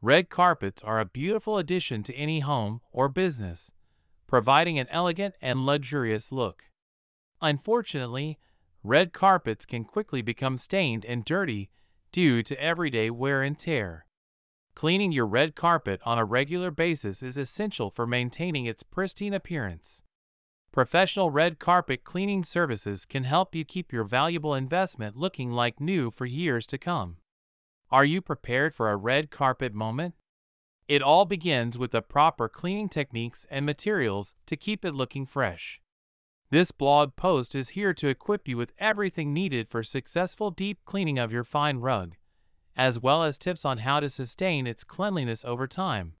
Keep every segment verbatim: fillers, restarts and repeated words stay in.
Red carpets are a beautiful addition to any home or business, providing an elegant and luxurious look. Unfortunately, red carpets can quickly become stained and dirty due to everyday wear and tear. Cleaning your red carpet on a regular basis is essential for maintaining its pristine appearance. Professional red carpet cleaning services can help you keep your valuable investment looking like new for years to come. Are you prepared for a red carpet moment? It all begins with the proper cleaning techniques and materials to keep it looking fresh. This blog post is here to equip you with everything needed for successful deep cleaning of your fine rug, as well as tips on how to sustain its cleanliness over time.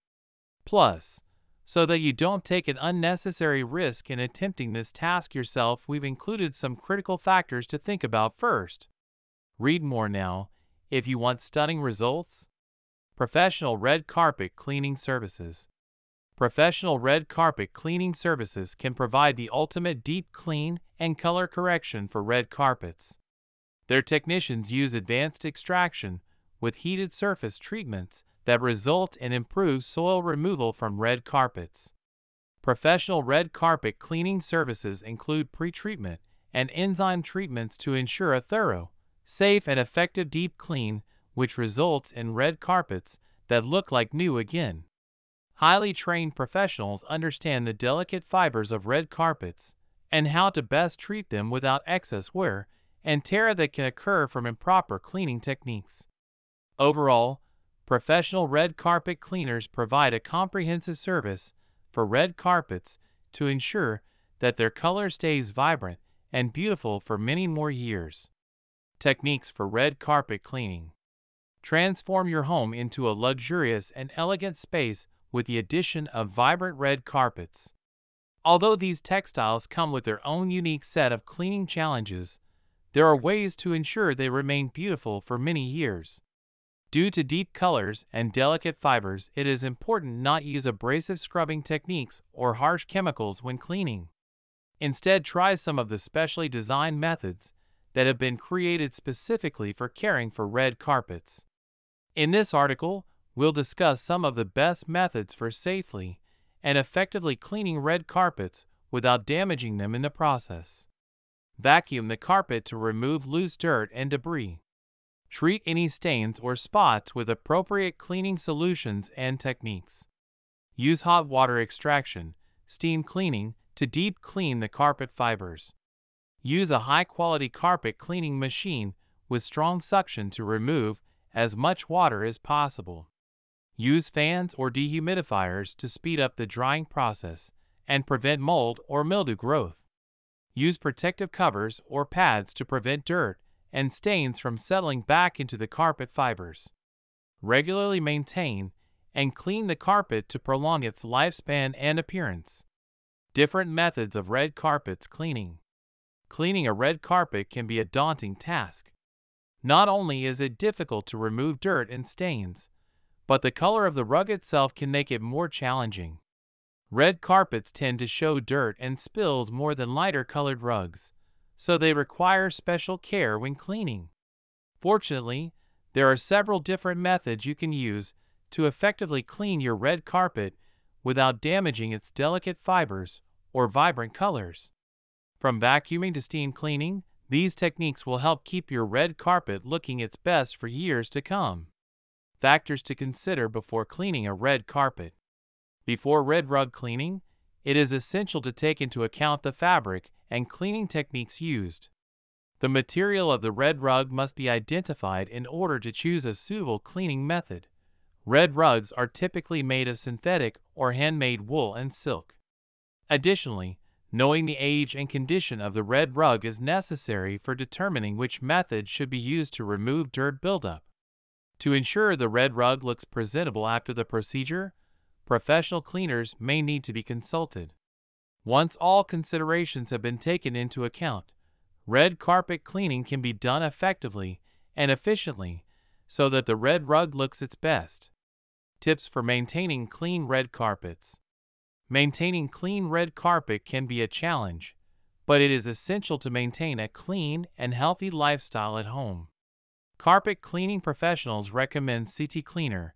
Plus, so that you don't take an unnecessary risk in attempting this task yourself, we've included some critical factors to think about first. Read more now if you want stunning results. Professional red carpet cleaning services. Professional red carpet cleaning services can provide the ultimate deep clean and color correction for red carpets. Their technicians use advanced extraction with heated surface treatments that result in improved soil removal from red carpets. Professional red carpet cleaning services include pre-treatment and enzyme treatments to ensure a thorough, safe, and effective deep clean, which results in red carpets that look like new again. Highly trained professionals understand the delicate fibers of red carpets and how to best treat them without excess wear and tear that can occur from improper cleaning techniques. Overall, professional red carpet cleaners provide a comprehensive service for red carpets to ensure that their color stays vibrant and beautiful for many more years. Techniques for red carpet cleaning. Transform your home into a luxurious and elegant space with the addition of vibrant red carpets. Although these textiles come with their own unique set of cleaning challenges, there are ways to ensure they remain beautiful for many years. Due to deep colors and delicate fibers, it is important not to use abrasive scrubbing techniques or harsh chemicals when cleaning. Instead, try some of the specially designed methods that have been created specifically for caring for red carpets. In this article, we'll discuss some of the best methods for safely and effectively cleaning red carpets without damaging them in the process. Vacuum the carpet to remove loose dirt and debris. Treat any stains or spots with appropriate cleaning solutions and techniques. Use hot water extraction, steam cleaning, to deep clean the carpet fibers. Use a high-quality carpet cleaning machine with strong suction to remove as much water as possible. Use fans or dehumidifiers to speed up the drying process and prevent mold or mildew growth. Use protective covers or pads to prevent dirt and stains from settling back into the carpet fibers. Regularly maintain and clean the carpet to prolong its lifespan and appearance. Different methods of red carpets cleaning. Cleaning a red carpet can be a daunting task. Not only is it difficult to remove dirt and stains, but the color of the rug itself can make it more challenging. Red carpets tend to show dirt and spills more than lighter-colored rugs, so they require special care when cleaning. Fortunately, there are several different methods you can use to effectively clean your red carpet without damaging its delicate fibers or vibrant colors. From vacuuming to steam cleaning, these techniques will help keep your red carpet looking its best for years to come. Factors to consider before cleaning a red carpet. Before red rug cleaning, it is essential to take into account the fabric and cleaning techniques used. The material of the red rug must be identified in order to choose a suitable cleaning method. Red rugs are typically made of synthetic or handmade wool and silk. Additionally, knowing the age and condition of the red rug is necessary for determining which method should be used to remove dirt buildup. To ensure the red rug looks presentable after the procedure, professional cleaners may need to be consulted. Once all considerations have been taken into account, red carpet cleaning can be done effectively and efficiently so that the red rug looks its best. Tips for maintaining clean red carpets. Maintaining clean red carpet can be a challenge, but it is essential to maintain a clean and healthy lifestyle at home. Carpet cleaning professionals recommend C T Cleaner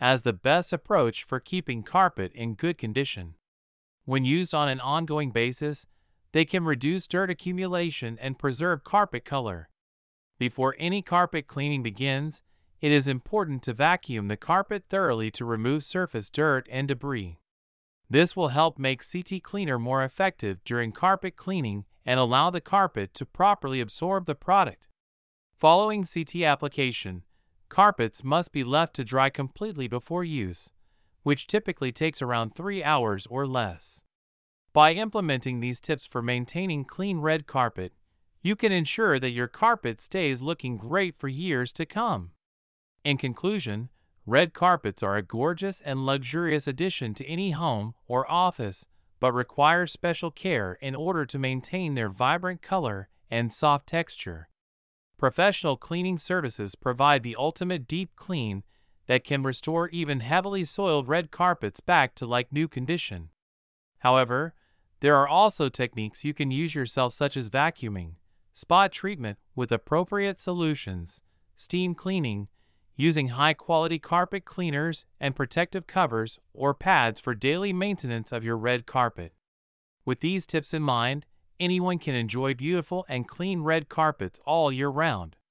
as the best approach for keeping carpet in good condition. When used on an ongoing basis, they can reduce dirt accumulation and preserve carpet color. Before any carpet cleaning begins, it is important to vacuum the carpet thoroughly to remove surface dirt and debris. This will help make C T Cleaner more effective during carpet cleaning and allow the carpet to properly absorb the product. Following C T application, carpets must be left to dry completely before use, which typically takes around three hours or less. By implementing these tips for maintaining clean red carpet, you can ensure that your carpet stays looking great for years to come. In conclusion, red carpets are a gorgeous and luxurious addition to any home or office, but require special care in order to maintain their vibrant color and soft texture. Professional cleaning services provide the ultimate deep clean that can restore even heavily soiled red carpets back to like new condition. However, there are also techniques you can use yourself, such as vacuuming, spot treatment with appropriate solutions, steam cleaning, using high-quality carpet cleaners and protective covers or pads for daily maintenance of your red carpet. With these tips in mind, anyone can enjoy beautiful and clean red carpets all year round.